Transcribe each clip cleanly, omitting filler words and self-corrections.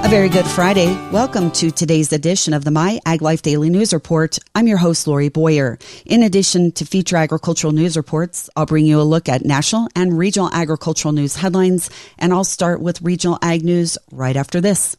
A very good Friday. Welcome to today's edition of the My Ag Life Daily News Report. I'm your host, Lori Boyer. In addition to feature agricultural news reports, I'll bring you a look at national and regional agricultural news headlines, and I'll start with regional ag news right after this.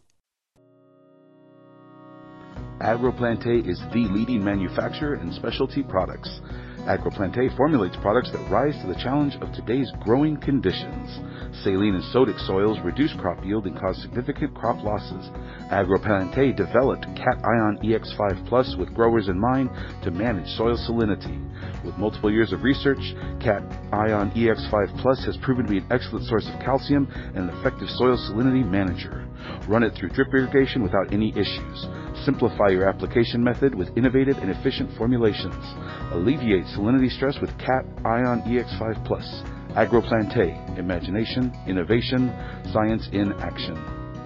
AgroPlante is the leading manufacturer in specialty products. AgroPlante formulates products that rise to the challenge of today's growing conditions. Saline and sodic soils reduce crop yield and cause significant crop losses. AgroPlante developed Cation EX5 Plus with growers in mind to manage soil salinity. With multiple years of research, Cation EX5 Plus has proven to be an excellent source of calcium and an effective soil salinity manager. Run it through drip irrigation without any issues. Simplify your application method with innovative and efficient formulations. Alleviate salinity stress with Cation EX5 Plus. AgroPlante. Imagination, innovation, science in action.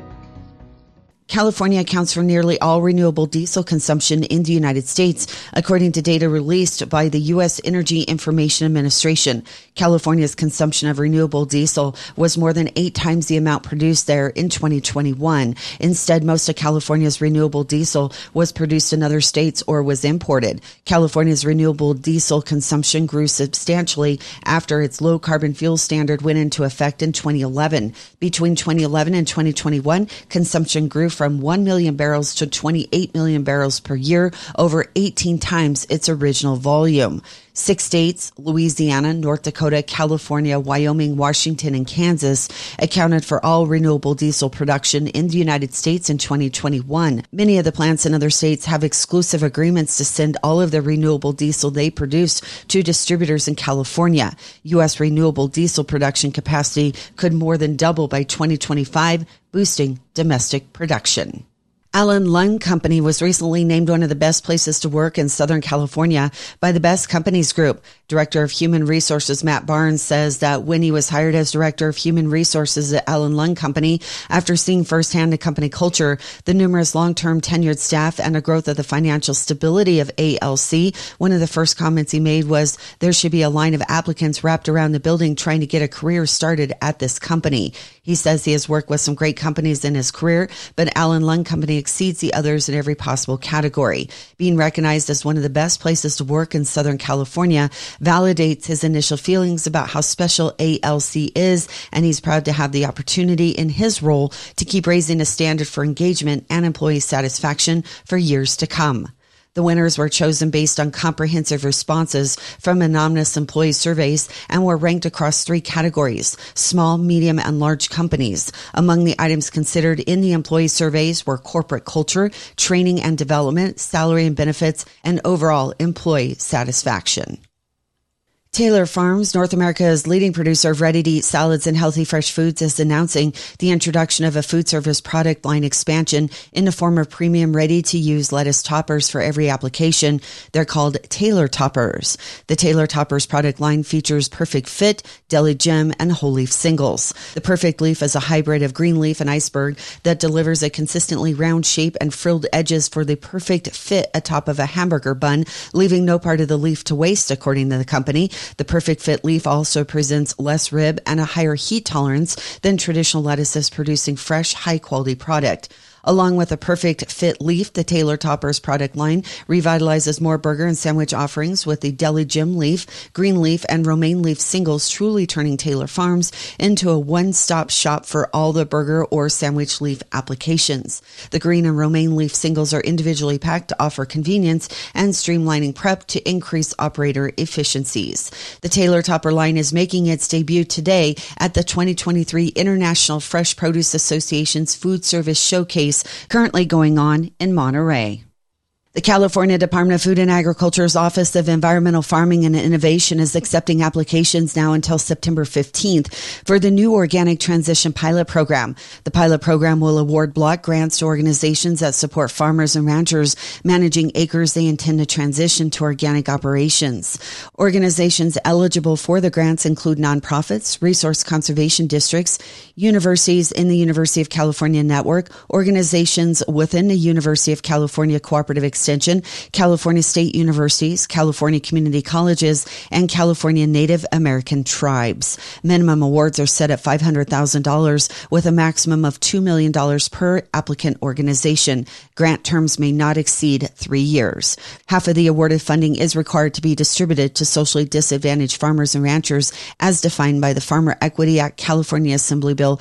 California accounts for nearly all renewable diesel consumption in the United States, according to data released by the U.S. Energy Information Administration. California's consumption of renewable diesel was more than 8 times the amount produced there in 2021. Instead, most of California's renewable diesel was produced in other states or was imported. California's renewable diesel consumption grew substantially after its low carbon fuel standard went into effect in 2011. Between 2011 and 2021, consumption grew from 1 million barrels to 28 million barrels per year, over 18 times its original volume. 6 states, Louisiana, North Dakota, California, Wyoming, Washington, and Kansas, accounted for all renewable diesel production in the United States in 2021. Many of the plants in other states have exclusive agreements to send all of the renewable diesel they produce to distributors in California. U.S. renewable diesel production capacity could more than double by 2025, boosting domestic production. Allen Lund Company was recently named one of the best places to work in Southern California by the Best Companies Group. Director of Human Resources Matt Barnes says that when he was hired as Director of Human Resources at Allen Lund Company, after seeing firsthand the company culture, the numerous long-term tenured staff, and the growth of the financial stability of ALC, one of the first comments he made was there should be a line of applicants wrapped around the building trying to get a career started at this company. He says he has worked with some great companies in his career, but Allen Lund Company exceeds the others in every possible category. Being recognized as one of the best places to work in Southern California validates his initial feelings about how special ALC is, and he's proud to have the opportunity in his role to keep raising the standard for engagement and employee satisfaction for years to come. The winners were chosen based on comprehensive responses from anonymous employee surveys and were ranked across 3 categories: small, medium, and large companies. Among the items considered in the employee surveys were corporate culture, training and development, salary and benefits, and overall employee satisfaction. Taylor Farms, North America's leading producer of ready-to-eat salads and healthy fresh foods, is announcing the introduction of a food service product line expansion in the form of premium ready-to-use lettuce toppers for every application. They're called Taylor Toppers. The Taylor Toppers product line features Perfect Fit, Deli Gem, and Whole Leaf Singles. The Perfect Leaf is a hybrid of green leaf and iceberg that delivers a consistently round shape and frilled edges for the perfect fit atop of a hamburger bun, leaving no part of the leaf to waste, according to the company. The Perfect Fit leaf also presents less rib and a higher heat tolerance than traditional lettuces, producing fresh, high-quality product. Along with a Perfect Fit leaf, the Taylor Toppers product line revitalizes more burger and sandwich offerings with the Deli Gem leaf, green leaf, and romaine leaf singles, truly turning Taylor Farms into a one-stop shop for all the burger or sandwich leaf applications. The green and romaine leaf singles are individually packed to offer convenience and streamlining prep to increase operator efficiencies. The Taylor Topper line is making its debut today at the 2023 International Fresh Produce Association's Food Service Showcase, currently going on in Monterey. The California Department of Food and Agriculture's Office of Environmental Farming and Innovation is accepting applications now until September 15th for the new Organic Transition Pilot Program. The pilot program will award block grants to organizations that support farmers and ranchers managing acres they intend to transition to organic operations. Organizations eligible for the grants include nonprofits, resource conservation districts, universities in the University of California network, organizations within the University of California Cooperative Extension Extension, California State Universities, California Community Colleges, and California Native American tribes. Minimum awards are set at $500,000 with a maximum of $2 million per applicant organization. Grant terms may not exceed 3 years. Half of the awarded funding is required to be distributed to socially disadvantaged farmers and ranchers as defined by the Farmer Equity Act, California Assembly Bill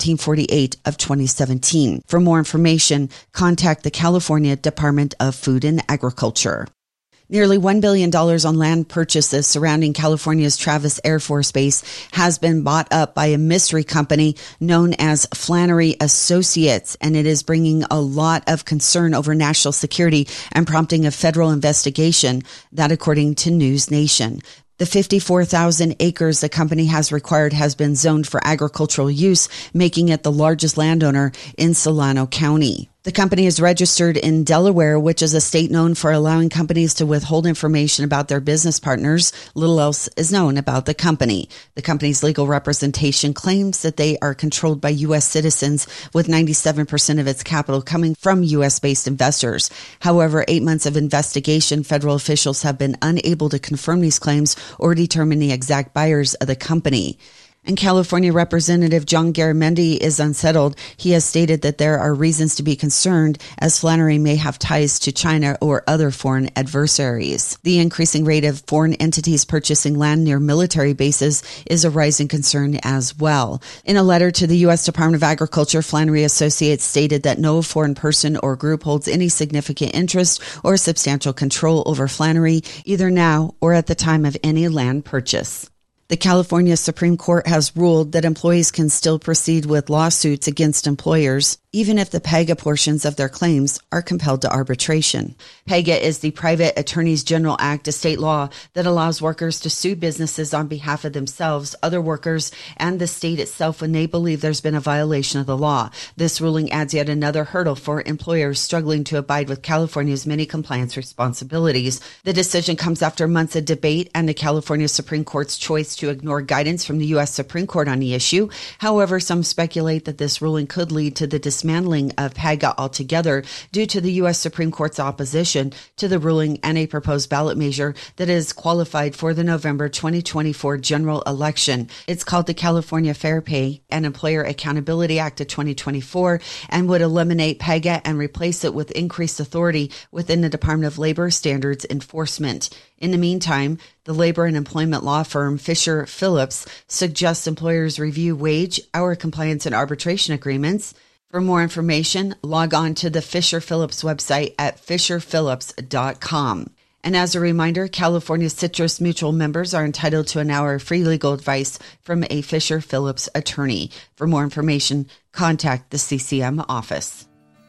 1348 of 2017. For more information, contact the California Department of Food and Agriculture. Nearly $1 billion on land purchases surrounding California's Travis Air Force Base has been bought up by a mystery company known as Flannery Associates, and it is bringing a lot of concern over national security and prompting a federal investigation, that according to News Nation. The 54,000 acres the company has required has been zoned for agricultural use, making it the largest landowner in Solano County. The company is registered in Delaware, which is a state known for allowing companies to withhold information about their business partners. Little else is known about the company. The company's legal representation claims that they are controlled by U.S. citizens, with 97% of its capital coming from U.S.-based investors. However, 8 months of investigation, federal officials have been unable to confirm these claims or determine the exact buyers of the company. And California Representative John Garamendi is unsettled. He has stated that there are reasons to be concerned as Flannery may have ties to China or other foreign adversaries. The increasing rate of foreign entities purchasing land near military bases is a rising concern as well. In a letter to the U.S. Department of Agriculture, Flannery Associates stated that no foreign person or group holds any significant interest or substantial control over Flannery, either now or at the time of any land purchase. The California Supreme Court has ruled that employees can still proceed with lawsuits against employers, even if the PAGA portions of their claims are compelled to arbitration. PAGA is the Private Attorneys General Act, a state law that allows workers to sue businesses on behalf of themselves, other workers, and the state itself when they believe there's been a violation of the law. This ruling adds yet another hurdle for employers struggling to abide with California's many compliance responsibilities. The decision comes after months of debate and the California Supreme Court's choice to ignore guidance from the U.S. Supreme Court on the issue. However, some speculate that this ruling could lead to the dismantling of PAGA altogether due to the U.S. Supreme Court's opposition to the ruling and a proposed ballot measure that is qualified for the November 2024 general election. It's called the California Fair Pay and Employer Accountability Act of 2024 and would eliminate PAGA and replace it with increased authority within the Department of Labor Standards Enforcement. In the meantime, the labor and employment law firm Fisher Phillips suggests employers review wage, hour compliance, and arbitration agreements. For more information, log on to the Fisher Phillips website at fisherphillips.com. And as a reminder, California Citrus Mutual members are entitled to an hour of free legal advice from a Fisher Phillips attorney. For more information, contact the CCM office.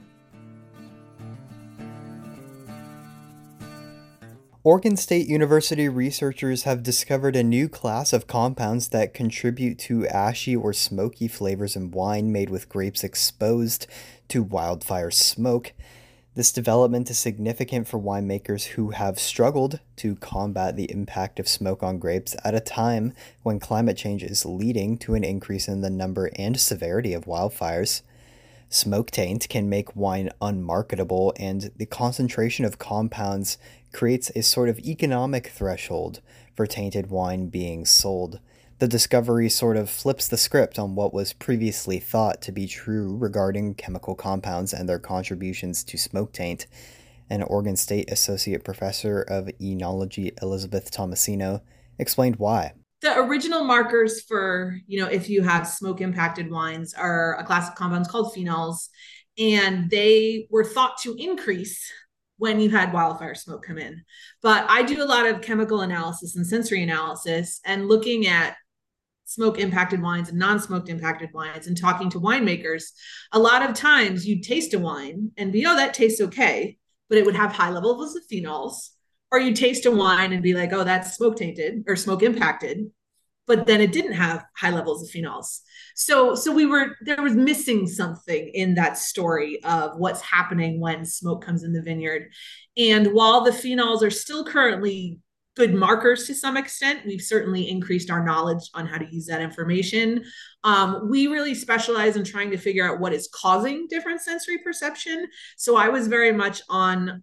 Oregon State University researchers have discovered a new class of compounds that contribute to ashy or smoky flavors in wine made with grapes exposed to wildfire smoke. This development is significant for winemakers who have struggled to combat the impact of smoke on grapes at a time when climate change is leading to an increase in the number and severity of wildfires. Smoke taint can make wine unmarketable, and the concentration of compounds creates a sort of economic threshold for tainted wine being sold. The discovery sort of flips the script on what was previously thought to be true regarding chemical compounds and their contributions to smoke taint. An Oregon State Associate Professor of Enology, Elizabeth Tomasino, explained why. The original markers for, if you have smoke impacted wines are a class of compounds called phenols, and they were thought to increase when you had wildfire smoke come in. But I do a lot of chemical analysis and sensory analysis and looking at smoke impacted wines and non-smoked impacted wines and talking to winemakers. A lot of times you'd taste a wine and be, oh, that tastes okay, but it would have high levels of phenols. Or you taste a wine and be like, oh, that's smoke tainted or smoke impacted, but then it didn't have high levels of phenols. So there was missing something in that story of what's happening when smoke comes in the vineyard. And while the phenols are still currently good markers to some extent. We've certainly increased our knowledge on how to use that information. We really specialize in trying to figure out what is causing different sensory perception. So I was very much on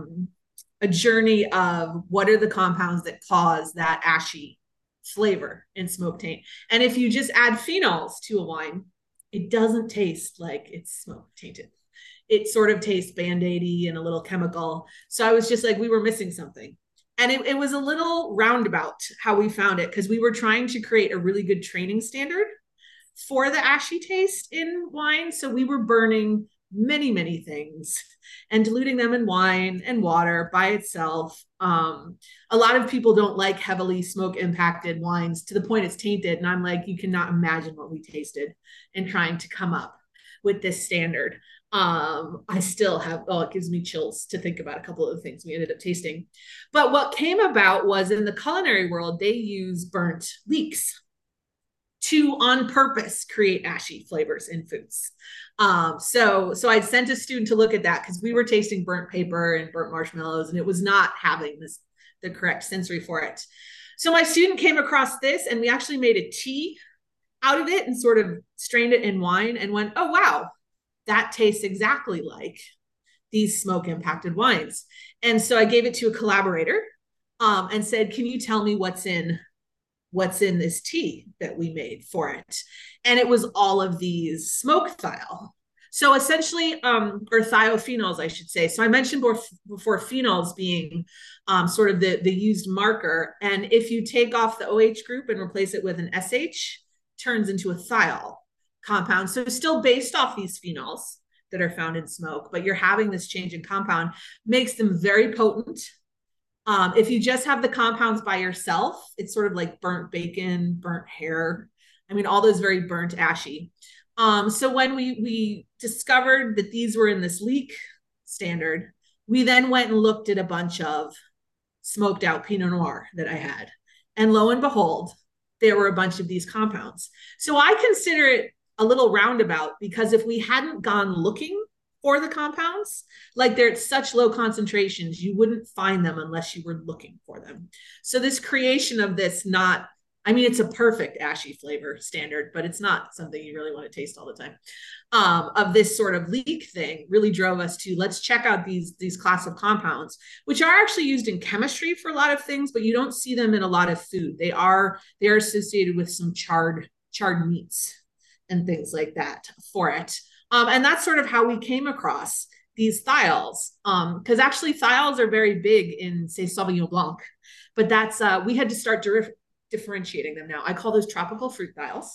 a journey of what are the compounds that cause that ashy flavor in smoke taint. And if you just add phenols to a wine, it doesn't taste like it's smoke tainted. It sort of tastes band-aidy and a little chemical. So I was just like, we were missing something. And it was a little roundabout how we found it, because we were trying to create a really good training standard for the ashy taste in wine. So we were burning many, many things and diluting them in wine and water by itself. A lot of people don't like heavily smoke impacted wines to the point it's tainted. And I'm like, you cannot imagine what we tasted in trying to come up with this standard. I still have, it gives me chills to think about a couple of the things we ended up tasting. But what came about was, in the culinary world, they use burnt leeks to on purpose create ashy flavors in foods. So I'd sent a student to look at that because we were tasting burnt paper and burnt marshmallows, and it was not having the correct sensory for it. So my student came across this, and we actually made a tea out of it and sort of strained it in wine and went, oh, wow, that tastes exactly like these smoke impacted wines. And so I gave it to a collaborator and said, can you tell me what's in this tea that we made for it? And it was all of these smoke thiol. So essentially, or thiophenols, I should say. So I mentioned before phenols being sort of the used marker. And if you take off the OH group and replace it with an SH, turns into a thiol compound. So still based off these phenols that are found in smoke, but you're having this change in compound, makes them very potent. If you just have the compounds by yourself, it's sort of like burnt bacon, burnt hair. I mean, all those very burnt, ashy. So when we discovered that these were in this leek standard, we then went and looked at a bunch of smoked out Pinot Noir that I had. And lo and behold, there were a bunch of these compounds. So I consider it a little roundabout, because if we hadn't gone looking for the compounds, like they're at such low concentrations, you wouldn't find them unless you were looking for them. So this creation of this, it's a perfect ashy flavor standard, but it's not something you really want to taste all the time. Of this sort of leek thing really drove us to, let's check out these class of compounds, which are actually used in chemistry for a lot of things, but you don't see them in a lot of food. They are associated with some charred meats and things like that for it. And that's sort of how we came across these thiols, because actually thiols are very big in, say, Sauvignon Blanc, but that's we had to start differentiating them now. I call those tropical fruit thiols.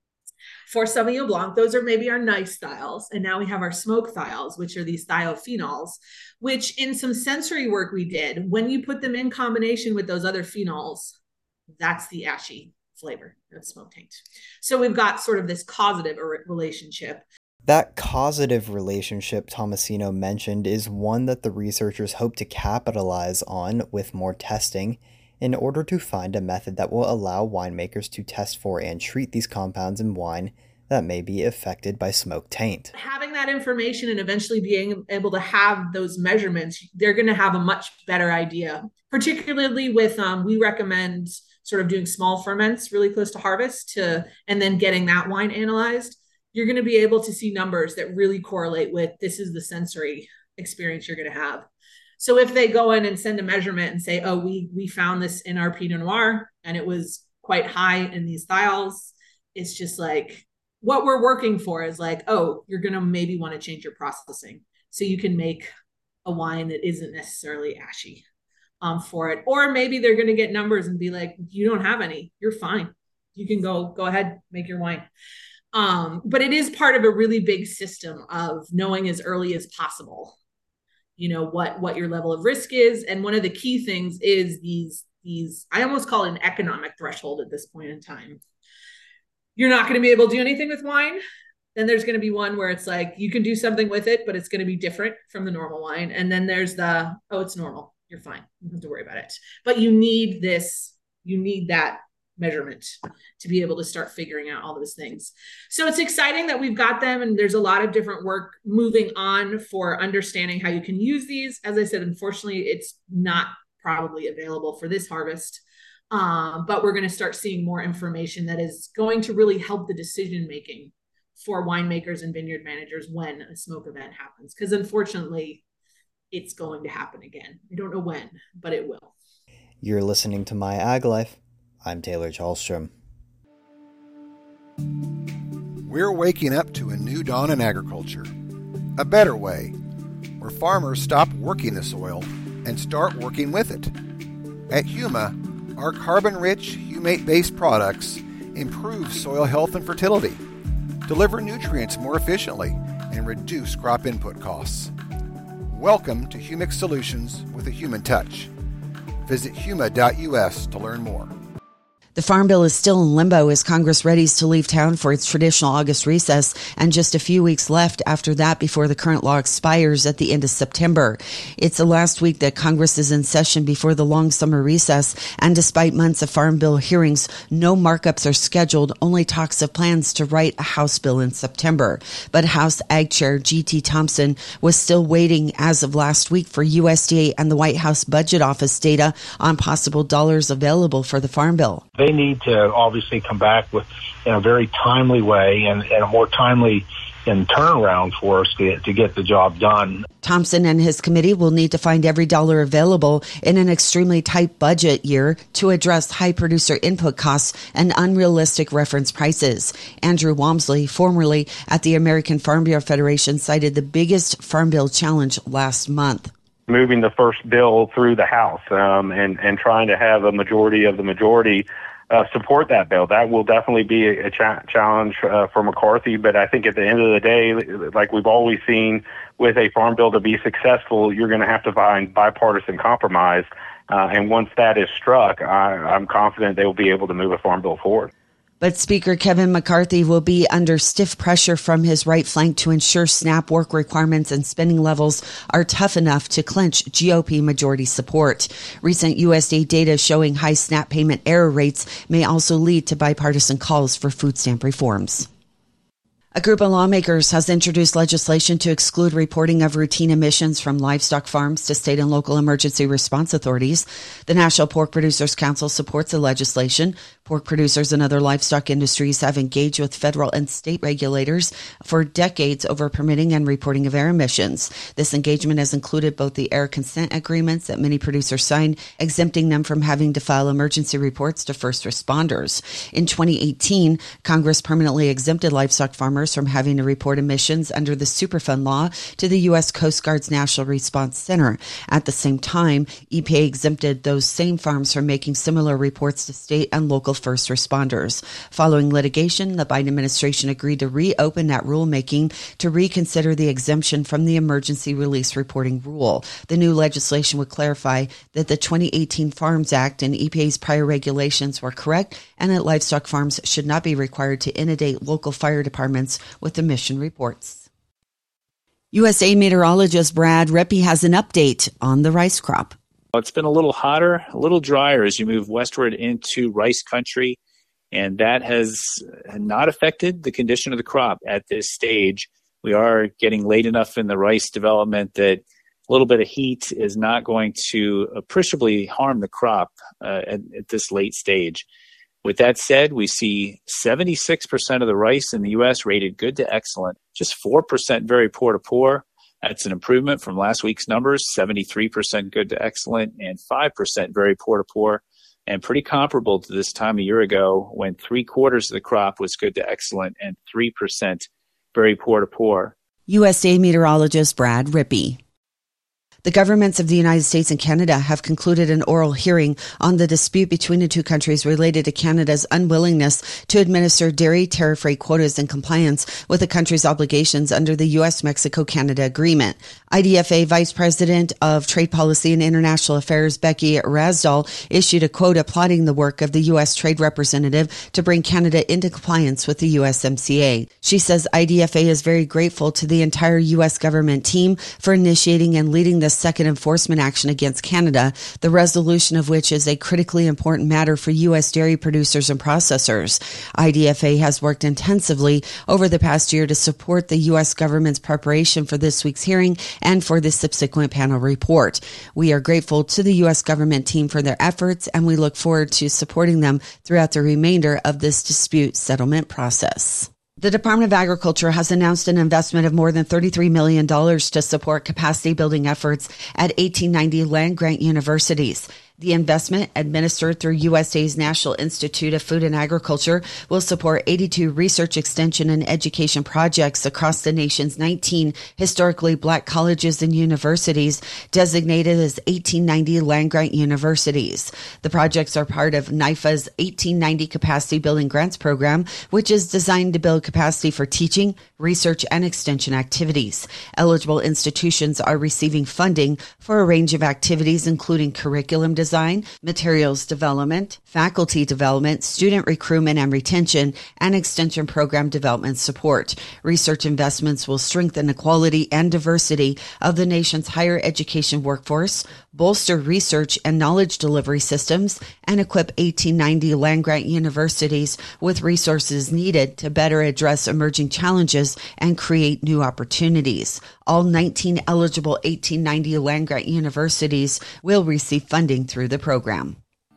For Sauvignon Blanc, those are maybe our nice thiols, and now we have our smoke thiols, which are these thiophenols, which in some sensory work we did, when you put them in combination with those other phenols, that's the ashy flavor of smoke taint. So we've got sort of this causative relationship. That causative relationship Tomasino mentioned is one that the researchers hope to capitalize on with more testing in order to find a method that will allow winemakers to test for and treat these compounds in wine that may be affected by smoke taint. Having that information and eventually being able to have those measurements, they're going to have a much better idea, particularly with, we recommend sort of doing small ferments really close to harvest and then getting that wine analyzed. You're going to be able to see numbers that really correlate with, this is the sensory experience you're going to have. So if they go in and send a measurement and say, oh, we found this in our Pinot Noir and it was quite high in these thiols, it's just like, what we're working for is like, oh, you're going to maybe want to change your processing so you can make a wine that isn't necessarily ashy for it. Or maybe they're going to get numbers and be like, you don't have any, you're fine. You can go ahead, make your wine. But it is part of a really big system of knowing as early as possible, what your level of risk is. And one of the key things is these, I almost call it an economic threshold at this point in time. You're not going to be able to do anything with wine. Then there's going to be one where it's like, you can do something with it, but it's going to be different from the normal wine. And then there's it's normal. You're fine. You don't have to worry about it. But you need that measurement to be able to start figuring out all those things. So it's exciting that we've got them, and there's a lot of different work moving on for understanding how you can use these. As I said, unfortunately, it's not probably available for this harvest. But we're going to start seeing more information that is going to really help the decision making for winemakers and vineyard managers when a smoke event happens. Because unfortunately, it's going to happen again. I don't know when, but it will. You're listening to My Ag Life. I'm Taylor Chalstrom. We're waking up to a new dawn in agriculture. A better way, where farmers stop working the soil and start working with it. At Huma, our carbon-rich, humate-based products improve soil health and fertility, deliver nutrients more efficiently, and reduce crop input costs. Welcome to Humic Solutions with a human touch. Visit huma.us to learn more. The Farm Bill is still in limbo as Congress readies to leave town for its traditional August recess, and just a few weeks left after that before the current law expires at the end of September. It's the last week that Congress is in session before the long summer recess, and despite months of Farm Bill hearings, no markups are scheduled, only talks of plans to write a House bill in September. But House Ag Chair G.T. Thompson was still waiting as of last week for USDA and the White House Budget Office data on possible dollars available for the Farm Bill. They need to obviously come back with in a very timely way and a more timely turnaround for us to get the job done. Thompson and his committee will need to find every dollar available in an extremely tight budget year to address high producer input costs and unrealistic reference prices. Andrew Walmsley, formerly at the American Farm Bureau Federation, cited the biggest Farm Bill challenge last month. Moving the first bill through the House and trying to have a majority of the majority support that bill. That will definitely be a challenge for McCarthy. But I think at the end of the day, like we've always seen with a farm bill to be successful, you're going to have to find bipartisan compromise. And once that is struck, I'm confident they will be able to move a farm bill forward. But Speaker Kevin McCarthy will be under stiff pressure from his right flank to ensure SNAP work requirements and spending levels are tough enough to clinch GOP majority support. Recent USDA data showing high SNAP payment error rates may also lead to bipartisan calls for food stamp reforms. A group of lawmakers has introduced legislation to exclude reporting of routine emissions from livestock farms to state and local emergency response authorities. The National Pork Producers Council supports the legislation. Pork producers and other livestock industries have engaged with federal and state regulators for decades over permitting and reporting of air emissions. This engagement has included both the air consent agreements that many producers signed, exempting them from having to file emergency reports to first responders. In 2018, Congress permanently exempted livestock farmers from having to report emissions under the Superfund law to the U.S. Coast Guard's National Response Center. At the same time, EPA exempted those same farms from making similar reports to state and local first responders. Following litigation, the Biden administration agreed to reopen that rulemaking to reconsider the exemption from the emergency release reporting rule. The new legislation would clarify that the 2018 Farms Act and EPA's prior regulations were correct and that livestock farms should not be required to inundate local fire departments with emission reports. USA meteorologist Brad Rippey has an update on the rice crop. It's been a little hotter, a little drier as you move westward into rice country, and that has not affected the condition of the crop at this stage. We are getting late enough in the rice development that a little bit of heat is not going to appreciably harm the crop at this late stage. With that said, we see 76% of the rice in the U.S. rated good to excellent, just 4% very poor to poor. That's an improvement from last week's numbers, 73% good to excellent and 5% very poor to poor, and pretty comparable to this time a year ago when 3/4 of the crop was good to excellent and 3% very poor to poor. USA meteorologist Brad Rippey. The governments of the United States and Canada have concluded an oral hearing on the dispute between the two countries related to Canada's unwillingness to administer dairy tariff rate quotas in compliance with the country's obligations under the U.S.-Mexico-Canada Agreement. IDFA Vice President of Trade Policy and International Affairs Becky Rasdall issued a quote applauding the work of the U.S. Trade Representative to bring Canada into compliance with the USMCA. She says IDFA is very grateful to the entire U.S. government team for initiating and leading this second enforcement action against Canada, the resolution of which is a critically important matter for U.S. dairy producers and processors. IDFA has worked intensively over the past year to support the U.S. government's preparation for this week's hearing and for the subsequent panel report. We are grateful to the U.S. government team for their efforts, and we look forward to supporting them throughout the remainder of this dispute settlement process. The Department of Agriculture has announced an investment of more than $33 million to support capacity building efforts at 1890 land-grant universities. The investment, administered through USA's National Institute of Food and Agriculture, will support 82 research, extension, and education projects across the nation's 19 historically black colleges and universities designated as 1890 land-grant universities. The projects are part of NIFA's 1890 Capacity Building Grants Program, which is designed to build capacity for teaching, research, and extension activities. Eligible institutions are receiving funding for a range of activities, including curriculum design, materials development, faculty development, student recruitment and retention, and extension program development support. Research investments will strengthen the quality and diversity of the nation's higher education workforce, bolster research and knowledge delivery systems, and equip 1890 land-grant universities with resources needed to better address emerging challenges and create new opportunities. All 19 eligible 1890 land-grant universities will receive funding through the program.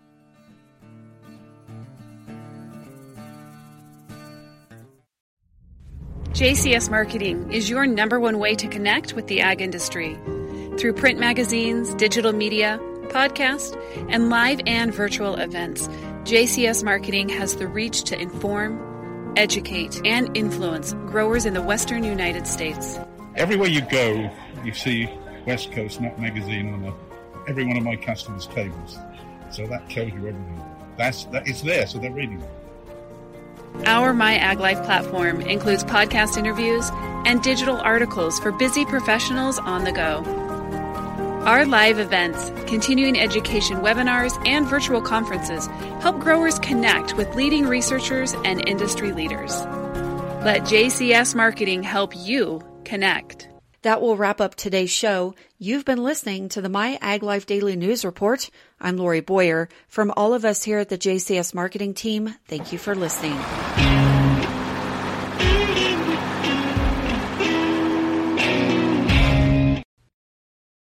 JCS Marketing is your number one way to connect with the ag industry. Through print magazines, digital media, podcast, and live and virtual events, JCS Marketing has the reach to inform, educate, and influence growers in the Western United States. Everywhere you go, you see West Coast Nut Magazine on every one of my customers' tables. So that tells you everything. It's there, so they're reading it. Our My Ag Life platform includes podcast interviews and digital articles for busy professionals on the go. Our live events, continuing education webinars, and virtual conferences help growers connect with leading researchers and industry leaders. Let JCS Marketing help you connect. That will wrap up today's show. You've been listening to the My Ag Life Daily News Report. I'm Lori Boyer. From all of us here at the JCS Marketing team, thank you for listening.